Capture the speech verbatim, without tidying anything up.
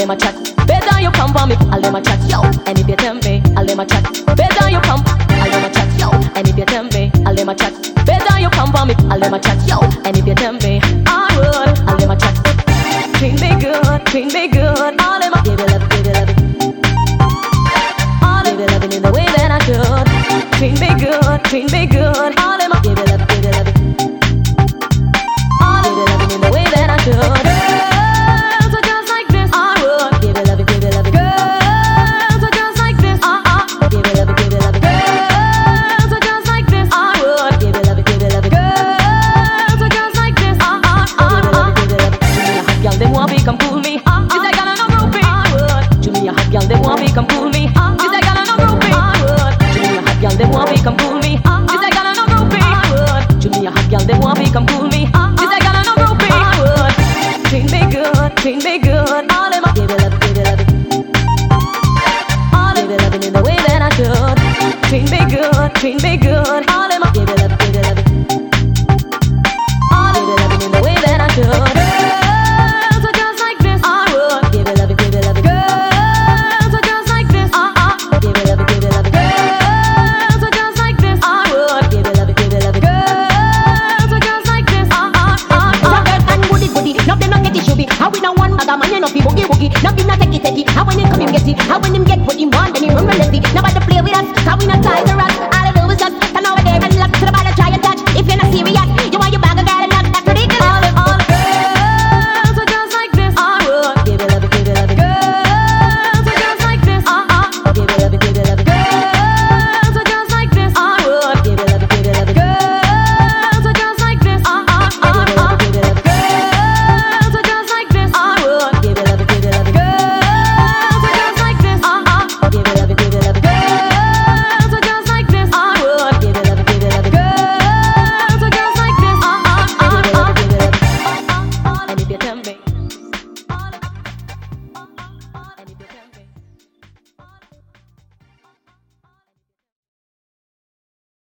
let my chat. Better you come for me, I'll let my chat, yo. And if you tell me, I'll let my chat. Better you come, I'll let my chat, yo. And if you tell me, I'll let my chat. Better you come for me, I'll let my chat, yo. And if you tell me, I would, I'll let my chat. Treat me good, treat me good. I'll let my give you love, give you love. I'll give you loving in the way that I should. Treat me good, treat me good. I'll let my give you love, give you love. I'll give you loving in the way that I should. Girls are just like this, I would give you love, give you love. Girls are just like this, uh uh. Give you love, give you love. Girls are just like this, I would give you love, give you love. Girls are just like this, uh uh uh uh. Girl, they want me come cool me. Uh, uh, this girl no groupie. I would. To me a hot girl, they want me come cool me. Uh, this girl no groupie. I would. To me a hot girl, they want me come cool me. Uh, this girl no groupie. I would. To me a hot girl, they want me come cool me. Uh, this girl no groupie. I would. Treat me good, treat me good. All them give you love, give you love. All them give you loving in the way that I should. Treat me good, treat me good. All them give you love, give you love. All them give you loving in the way that I should. Now be not take it, take it. How when him come him get it. How when him get what him want, then he run relentlessly. Nobody play with us, how we not tiger.